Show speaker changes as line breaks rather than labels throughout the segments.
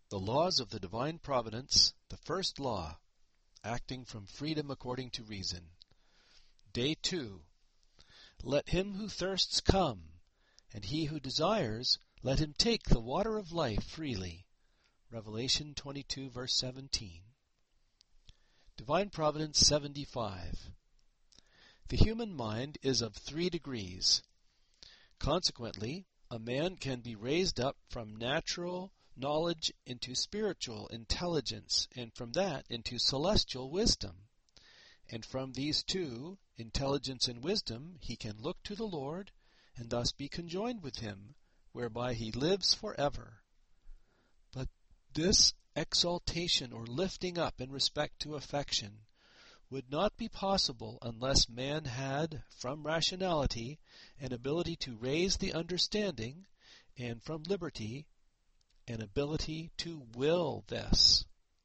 The laws of the divine providence, the first law, acting from freedom according to reason. Day 2. Let him who thirsts come, and he who desires, let him take the water of life freely. Revelation 22, verse 17. Divine Providence 75. The human mind is of 3 degrees. Consequently, a man can be raised up from natural knowledge into spiritual intelligence, and from that into celestial wisdom. And from these 2, intelligence and wisdom, he can look to the Lord, and thus be conjoined with him, whereby he lives forever. But this exaltation or lifting up in respect to affection would not be possible unless man had, from rationality, an ability to raise the understanding, and from liberty, an ability to will this.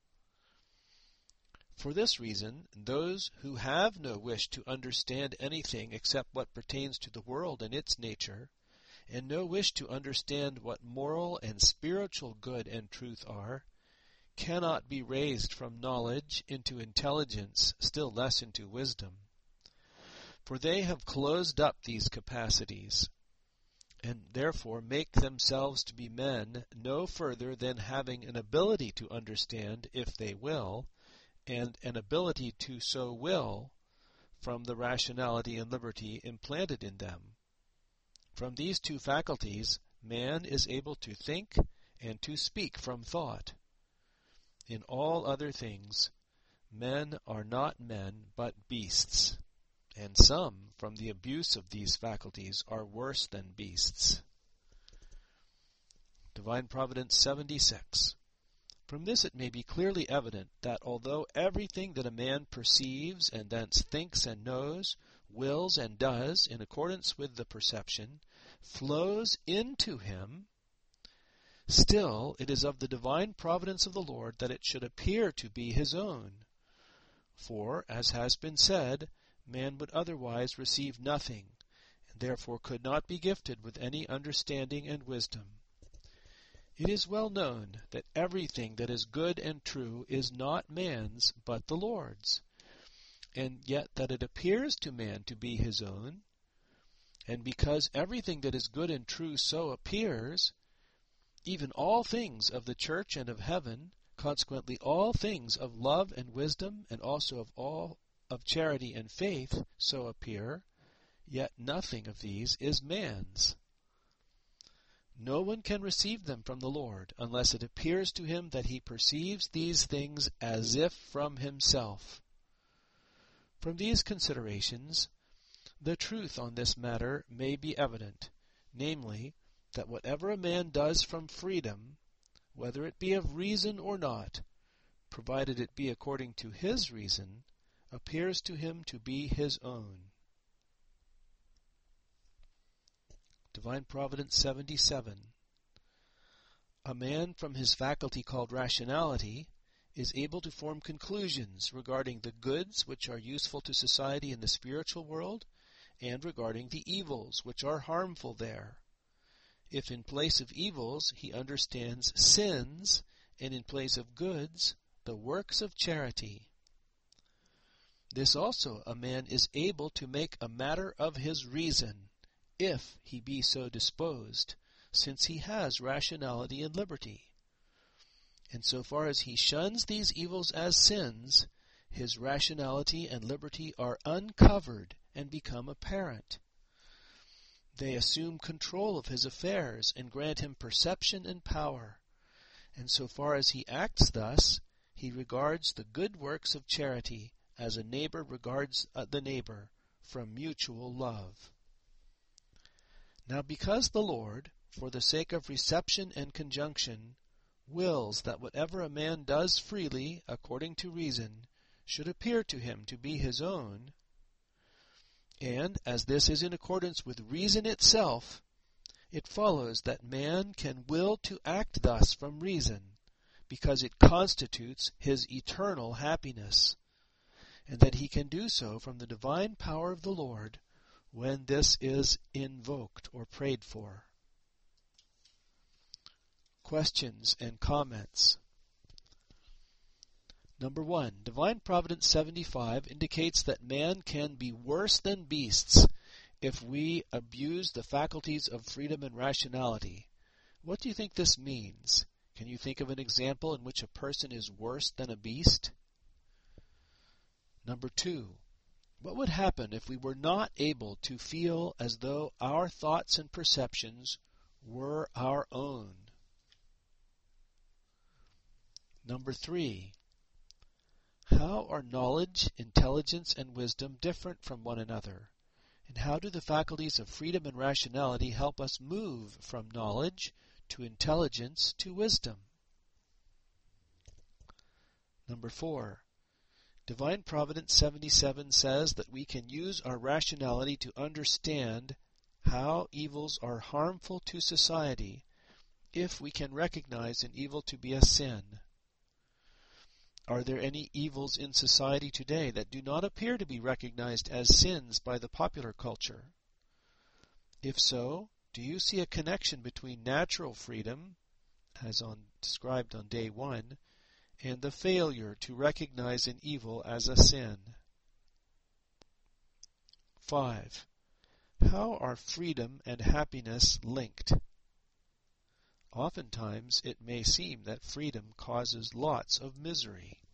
For this reason, those who have no wish to understand anything except what pertains to the world and its nature, and no wish to understand what moral and spiritual good and truth are, cannot be raised from knowledge into intelligence, still less into wisdom. For they have closed up these capacities, and therefore make themselves to be men no further than having an ability to understand if they will, and an ability to so will from the rationality and liberty implanted in them. From these 2 faculties, man is able to think and to speak from thought. In all other things, men are not men but beasts, and some, from the abuse of these faculties, are worse than beasts. Divine Providence 76. From this it may be clearly evident that although everything that a man perceives and thence thinks and knows, wills and does in accordance with the perception, flows into him, still it is of the divine providence of the Lord that it should appear to be his own. For, as has been said, man would otherwise receive nothing, and therefore could not be gifted with any understanding and wisdom. It is well known that everything that is good and true is not man's, but the Lord's, and yet that it appears to man to be his own, and because everything that is good and true so appears, even all things of the church and of heaven, consequently all things of love and wisdom, and also of all of charity and faith, so appear, yet nothing of these is man's. No one can receive them from the Lord, unless it appears to him that he perceives these things as if from himself. From these considerations, the truth on this matter may be evident, namely, that whatever a man does from freedom, whether it be of reason or not, provided it be according to his reason, appears to him to be his own. Divine Providence 77. A man from his faculty called rationality is able to form conclusions regarding the goods which are useful to society in the spiritual world, and regarding the evils which are harmful there. If in place of evils he understands sins, and in place of goods the works of charity. This also a man is able to make a matter of his reason, if he be so disposed, since he has rationality and liberty. And so far as he shuns these evils as sins, his rationality and liberty are uncovered and become apparent. They assume control of his affairs and grant him perception and power. And so far as he acts thus, he regards the good works of charity as a neighbor regards the neighbor, from mutual love. Now because the Lord, for the sake of reception and conjunction, wills that whatever a man does freely, according to reason, should appear to him to be his own, and as this is in accordance with reason itself, it follows that man can will to act thus from reason, because it constitutes his eternal happiness, and that he can do so from the divine power of the Lord when this is invoked or prayed for. questions and comments. Number 1. Divine Providence 75 indicates that man can be worse than beasts if we abuse the faculties of freedom and rationality. What do you think this means? Can you think of an example in which a person is worse than a beast? Number 2. What would happen if we were not able to feel as though our thoughts and perceptions were our own? Number 3. How are knowledge, intelligence, and wisdom different from one another? And how do the faculties of freedom and rationality help us move from knowledge to intelligence to wisdom? Number 4. Divine Providence 77 says that we can use our rationality to understand how evils are harmful to society if we can recognize an evil to be a sin. Are there any evils in society today that do not appear to be recognized as sins by the popular culture? If so, do you see a connection between natural freedom, as described on day 1, and the failure to recognize an evil as a sin? 5. How are freedom and happiness linked? Oftentimes it may seem that freedom causes lots of misery.